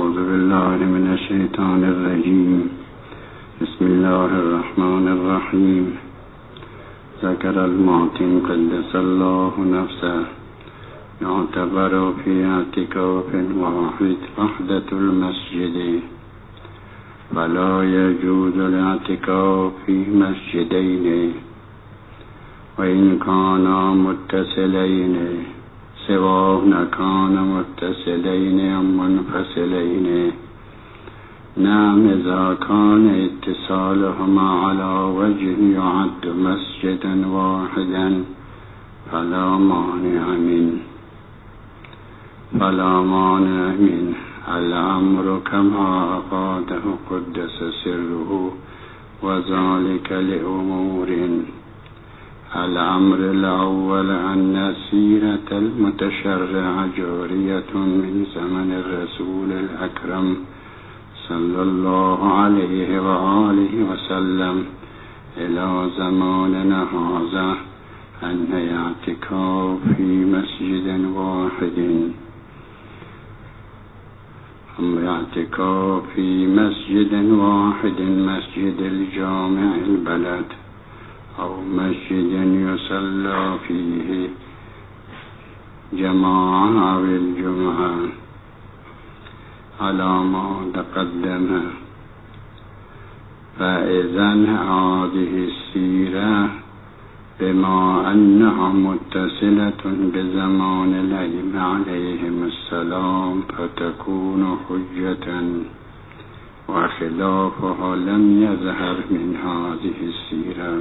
أعوذ بالله من الشيطان الرجيم. بسم الله الرحمن الرحيم. ذكر المعتم قدس الله نفسه يعتبر في اعتكاف واحد وحدة المسجد، ولا يجوز الاعتكاف في مسجدين، وإن كانا متصلين سواء كان متصلين أم منفصلين. نعم، إذا كان اتصالهما على وجه يعد مسجدا واحدا فلا مانع منه الأمر كما أفاده قدس سره، وذلك لأمور. الأمر الأول أن السيرة المتشرعة جارية من زمن الرسول الأكرم صلى الله عليه وآله وسلم إلى زماننا هذا، أن الاعتكاف في مسجد واحد مسجد الجامع البلد، أو مسجد يصلى فيه جماعة أو الجمعة على ما تقدم. فإذن هذه السيرة بما أنها متصلة بزمان الأئمة عليهم السلام فتكون حجة، وخلافها لم يظهر من هذه السيرة.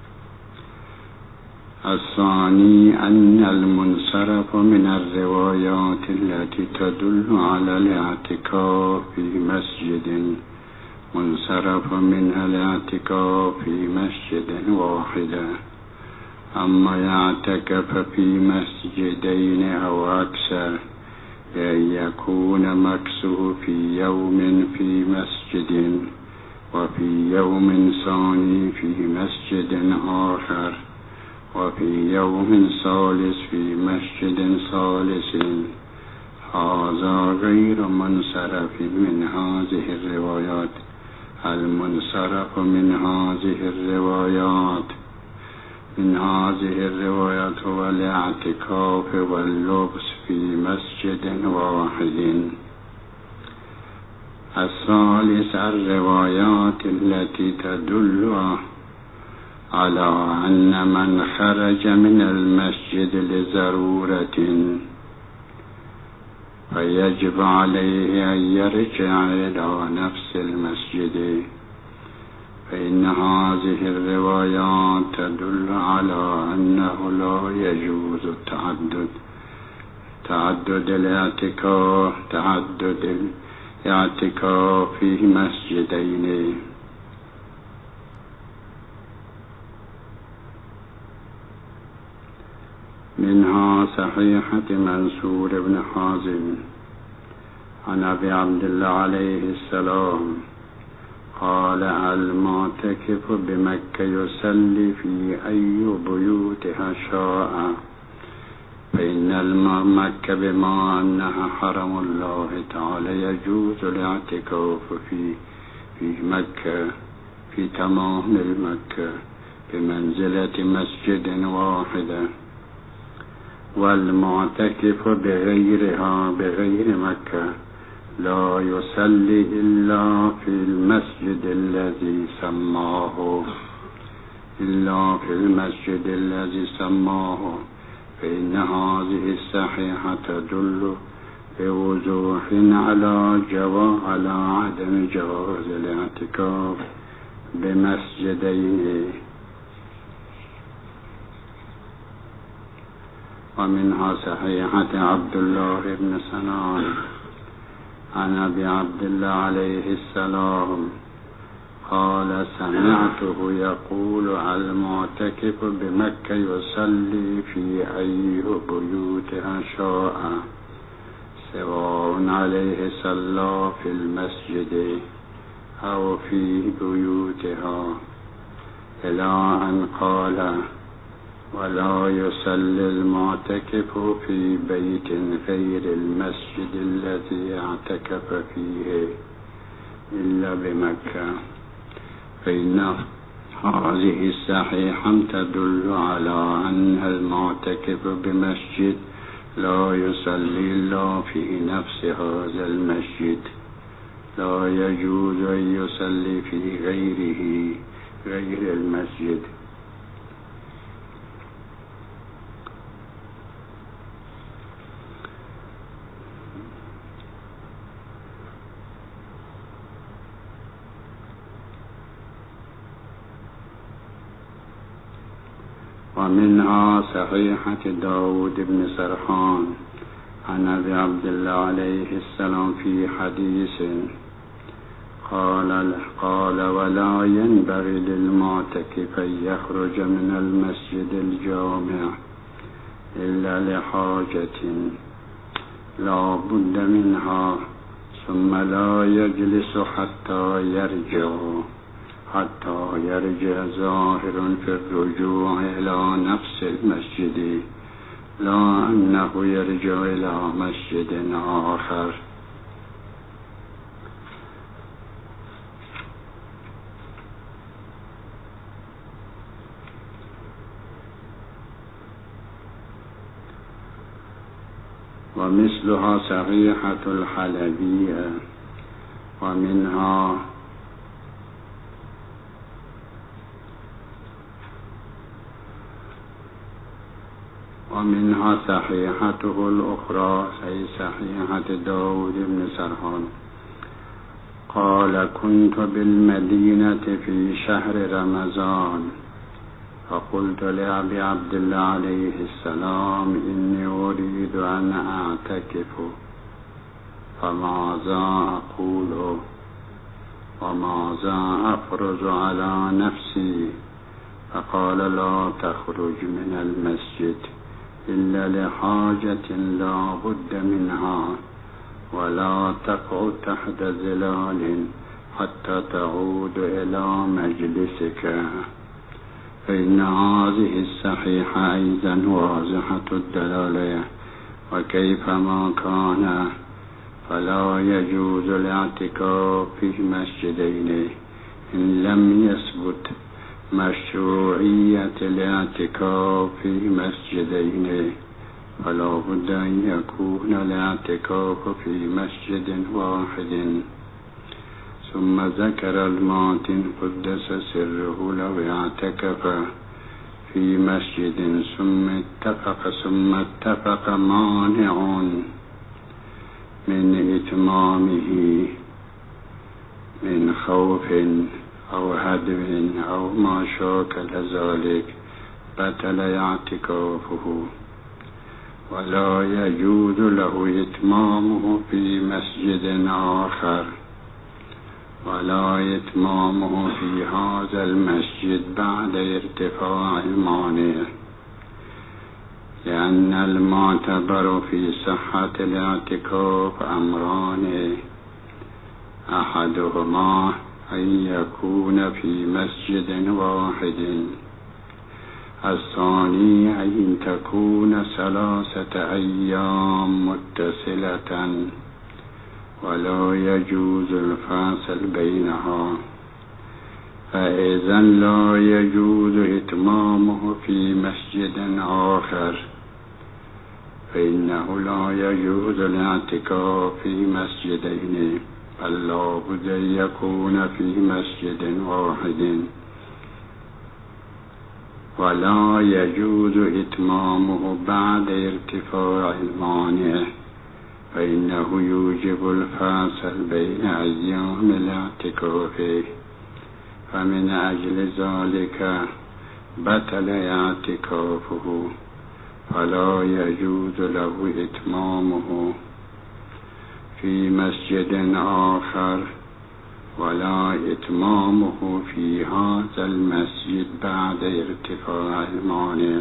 الثاني أن المنصرف من الروايات التي تدل على الاعتكاف في مسجد منصرف منها الاعتكاف في مسجد واحد. أما يعتكف في مسجدين أو أكثر، بأن يكون مكثه في يوم في مسجد وفي يوم ثاني في مسجد آخر وفي يوم ثالث في مسجد ثالث، هذا غير منصرف من هذه الروايات. المنصرف من هذه الروايات هو الاعتكاف واللبس في مسجد واحد. الثالث الروايات التي تدل على أن من خرج من المسجد لضرورة فيجب عليه أن يرجع إلى نفس المسجد، فإن هذه الروايات تدل على أنه لا يجوز تعدد الاعتكاف في مسجدين. منها صحيحة منصور بن حازم عن أبي عبد الله عليه السلام قال: المعتكف بمكة يصلي في أي بيوتها شاء، فإن مكة بما أنها حرم الله تعالى يجوز الاعتكاف في مكة في تمام المكة بمنزلة مسجد واحد. والمعتكف بغير مكة لا يصلي إلا في المسجد الذي سماه، فإن هذه الصحيحة تدل بوضوح على عدم جواز الاعتكاف بمسجدين. ومنها صحيحة عبد الله بن سنان عن أبي عبد الله عليه السلام قال: سمعته يقول: المعتكف بمكة يصلي في أي بيوتها شاء، سواء عليه صلى في المسجد أو في بيوتها، إلى أن قال: ولا يصلي المعتكف في بيت غير المسجد الذي اعتكف فيه إلا بمكة، فإن هذه الصحيحة تدل على أن المعتكف بمسجد لا يصلي إلا في نفس هذا المسجد، لا يجوز أن يصلي في غيره غير المسجد. ومنها صحيحة داود بن سرحان عن أبي عبد الله عليه السلام في حديث قال ولا ينبغي للمعتكف أن يخرج من المسجد الجامع إلا لحاجة لا بد منها، ثم لا يجلس حتى يرجع ظاهر في الرجوع إلى نفس المسجد، لا أنه يرجع إلى مسجد آخر. ومثلها صحيحة الحلبية. ومنها صحيحته الأخرى أي صحيحة داود بن سرحان قال كنت بالمدينة في شهر رمضان فقلت لأبي عبد الله عليه السلام إني أريد أن أعتكف فماذا أقول وماذا أفرض على نفسي؟ فقال لا تخرج من المسجد إلا لحاجة لا بد منها، ولا تقعد تحت ظلال حتى تعود إلى مجلسك، فإن هذه الصحيحة أيضا واضحة الدلالة، وكيفما كان فلا يجوز الاعتكاف في مسجدين إن لم يثبت مشروعية الاعتكاف في مسجدين، فلا بد أن يكون الاعتكاف في مسجد واحد. ثم ذكر الماتن قدس سره لو اعتكف في مسجد ثم اتفق مانع من إتمامه من خوف أو هدم أو ما شاكل ذلك بطل اعتكافه، ولا يجوز له إتمامه في مسجد آخر، ولا إتمامه في هذا المسجد بعد ارتفاع المانع، لأن المعتبر في صحة الاعتكاف أمران: أحدهما أن يكون في مسجد واحد، الثاني أن تكون 3 أيام متصلة ولا يجوز الفاصل بينها، فإذا لا يجوز إتمامه في مسجد آخر، فإنه لا يجوز الاعتكاف في مسجدين، بل لا بد أن يكون في مسجد واحد، ولا يجوز إتمامه بعد ارتفاع المانع، فإنه يوجب الفاصل بين أيام الاعتكاف، فمن أجل ذلك بطل اعتكافه، فلا يجوز له إتمامه في مسجد آخر، ولا إتمامه في هذا المسجد بعد ارتفاع المانع.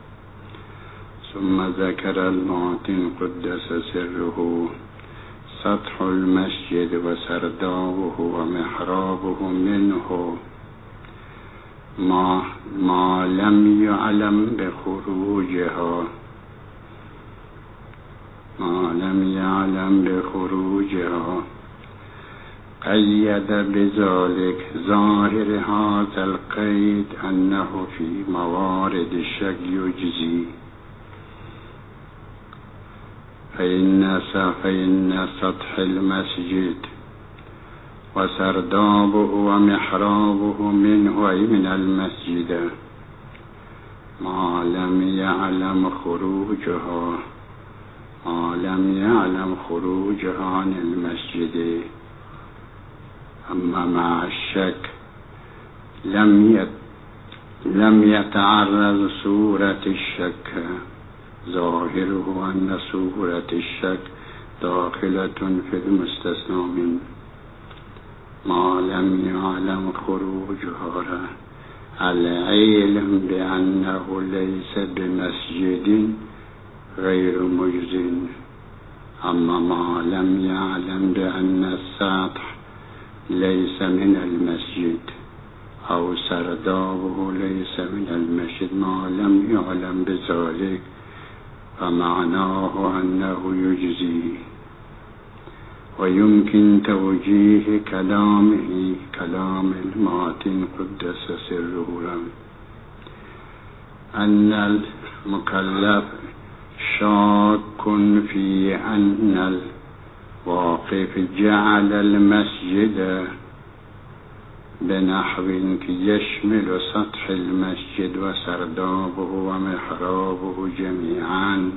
ثم ذكر الماتن قدس سره سطح المسجد وسردابه ومحرابه منه، ما لم يعلم بخروجها قيد بذلك ظاهر هذا القيد أنه في موارد الشك يجزي. فإن سطح المسجد وسردابه ومحرابه منه أي من المسجد ما لم يعلم خروجها عن المسجد. أما مع الشك لم يتعرض صورة الشك، ظاهره أن صورة الشك داخلة في المستثنى منه. ما لم يعلم خروجها العلم بأنه ليس بمسجد غير مجز. أما ما لم يعلم بأن السطح ليس من المسجد أو سردابه ليس من المسجد، ما لم يعلم بذلك فمعناه أنه يجزي. ويمكن توجيه كلام الماتن قدس سره أن المكلف شاك في أن الواقف جعل المسجد بنحو يشمل سطح المسجد وسردابه ومحرابه جميعا،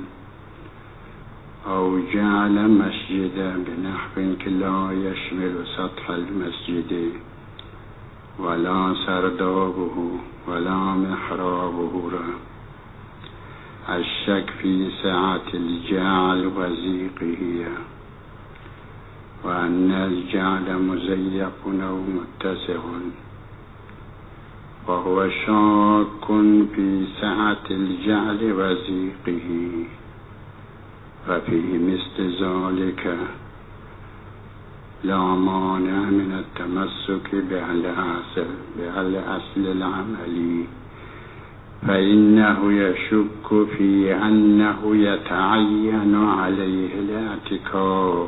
أو جعل مسجدا بنحو لا يشمل سطح المسجد ولا سردابه ولا محرابه. الشك في سعة الجعل وزيقه، وأن الجعل مزيق أو متسع، وهو شاك في سعة الجعل وزيقه. ففي مثل ذلك لا مانع من التمسك بالأصل العملي، فإنه يشك في أنه يتعين عليه الاعتكاف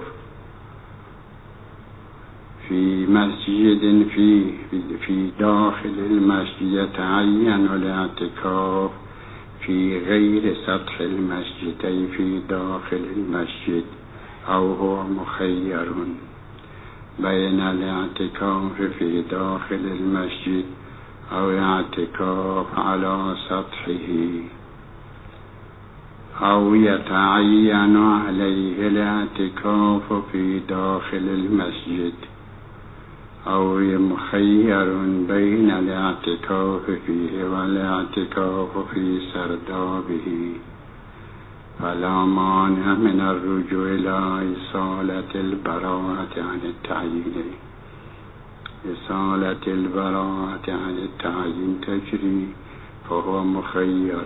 في مسجد في داخل المسجد، يتعين الاعتكاف في غير سطح المسجد أي في داخل المسجد، أو هو مخير بين الاعتكاف في داخل المسجد أو اعتكاف على سطحه، أو يتعين عليه الاعتكاف في داخل المسجد، أو مخير بين الاعتكاف فيه والاعتكاف في سردابه. فلا مانع من الرجوع إلى إصالة البراءة عن التعيين تجري، فهو مخير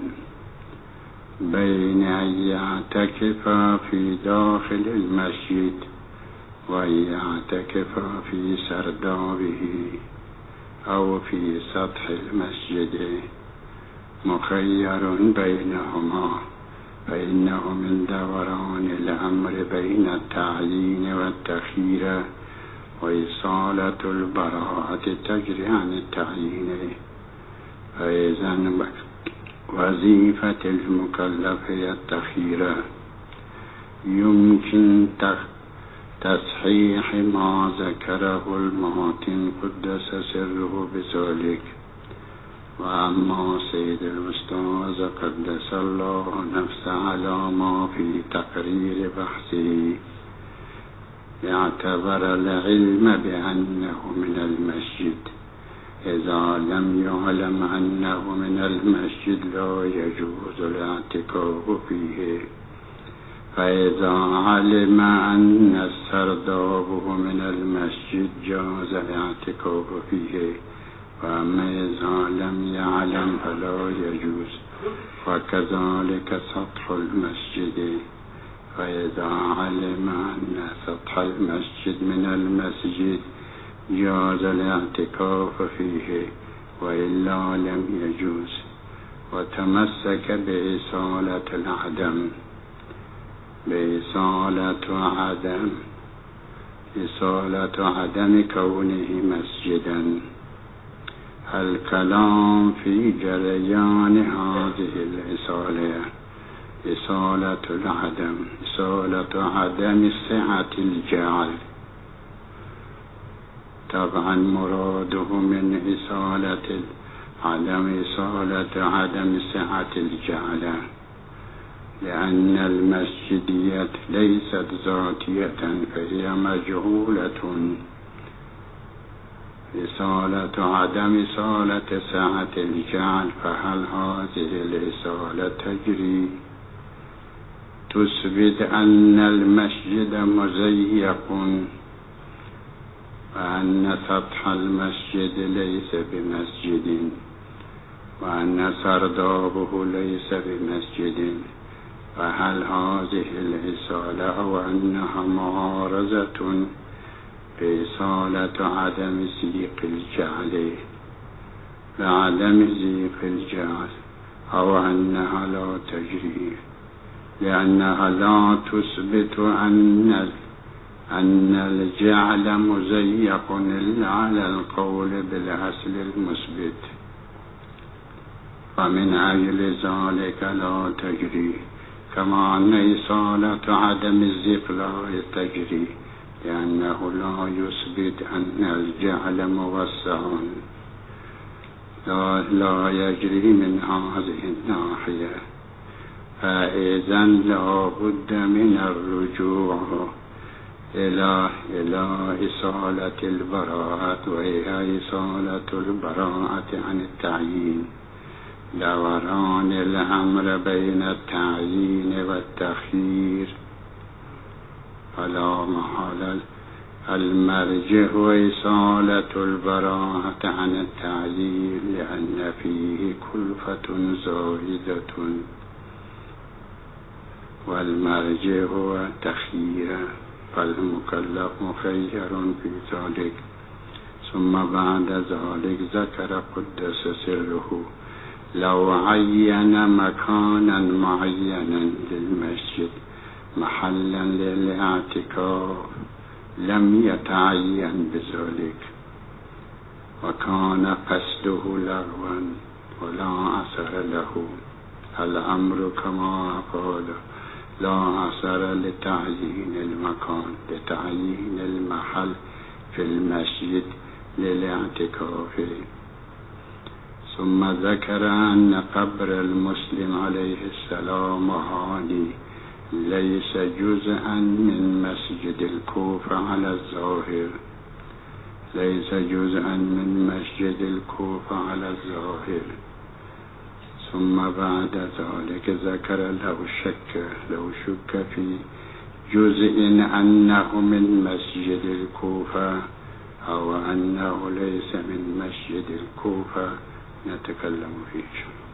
بين أن يعتكف في داخل المسجد وأن يعتكف في سردابه أو في سطح المسجد، مخير بينهما، فإنه من دوران الأمر بين التعيين والتخيير، وإصالة البراءة تجري عن التعيين. فإذن وظيفة المكلف هي التخيير. يمكن تصحيح ما ذكره الماتن قدس سره بذلك. وأما سيد الأستاذ قدس الله نفسه على ما في تقرير بحثه اعتبر العلم بأنه من المسجد. إذا لم يعلم أنه من المسجد لا يجوز الاعتكاف فيه، فإذا علم أن سردابه من المسجد جاز الاعتكاف فيه، وأما إذا لم يعلم فلا يجوز. وكذلك سطح المسجد، فإذا علم أن سطح المسجد من المسجد جاز الاعتكاف فيه، وإلا لم يجوز. وتمسك بإصالة العدم، إصالة عدم كونه مسجدا. الكلام في جريان هذه الإصالة إصالة عدم صحة الجعل. طبعا مراده من إصالة عدم صحة الجعل، لأن المسجدية ليست ذاتية فهي مجهولة. إصالة صحة الجعل، فهل هذه الإصالة تجري تثبت أن المسجد مزيق، وأن سطح المسجد ليس بمسجد، وأن سردابه ليس بمسجد؟ فهل هذه الإصالة أو أنها معارضة بإصالة عدم زيق الجعل بعدم زيق الجعل، أو أنها لا تجري لأنها لا تثبت أن الجعل مزيق إلا على القول بالأصل المثبت، فمن أجل ذلك لا تجري. كما أن إصالة عدم الزيق لا تجري لأنه لا يثبت أن الجعل موسع، لا يجري من هذه الناحية. فإذا لا بد من الرجوع إلى إصالة البراءة، وهي إصالة البراءة عن التعيين، دوران الأمر بين التعيين والتخيير. فلا محالة المرجع وإصالة البراءة عن التعيين، لأن فيه كلفة زائدة، والمرجع هو تخيير، فالمكلف مخير في ذلك. ثم بعد ذلك ذكر قدس سره لو عين مكانا معينا للمسجد محلا للاعتكاف لم يتعين بذلك، وكان قصده لغوا ولا أثر له. الأمر كما قال لا أثر لتعيين المكان، لتعيين المحل في المسجد للاعتكاف. ثم ذكر أن قبر المسلم عليه السلام هادي ليس جزءا من مسجد الكوفة على الظاهر، ليس جزءا من مسجد الكوفة على الظاهر. ثم بعد ذلك ذكر لو شك في جزء أنه من مسجد الكوفة أو أنه ليس من مسجد الكوفة نتكلم فيه.